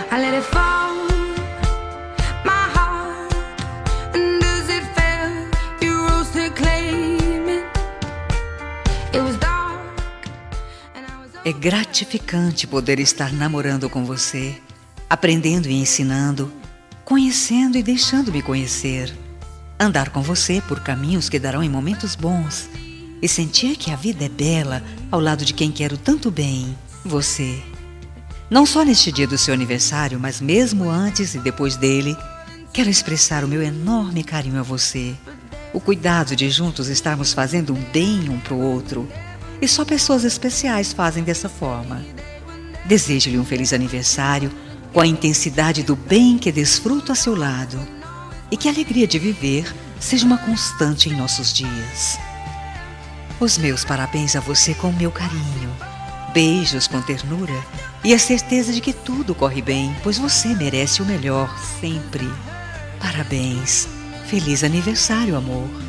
I let it fall, my heart. And as it fell, you rose to claim it. It was dark, and I was É gratificante poder estar namorando com você, aprendendo e ensinando, conhecendo e deixando-me conhecer. Andar com você por caminhos que darão em momentos bons e sentir que a vida é bela ao lado de quem quero tanto bem, você. Não só neste dia do seu aniversário, mas mesmo antes e depois dele, quero expressar o meu enorme carinho a você. O cuidado de juntos estarmos fazendo um bem um para o outro. E só pessoas especiais fazem dessa forma. Desejo-lhe um feliz aniversário com a intensidade do bem que desfruto a seu lado. E que a alegria de viver seja uma constante em nossos dias. Os meus parabéns a você com o meu carinho. Beijos com ternura e a certeza de que tudo corre bem, pois você merece o melhor sempre. Parabéns. Feliz aniversário, amor.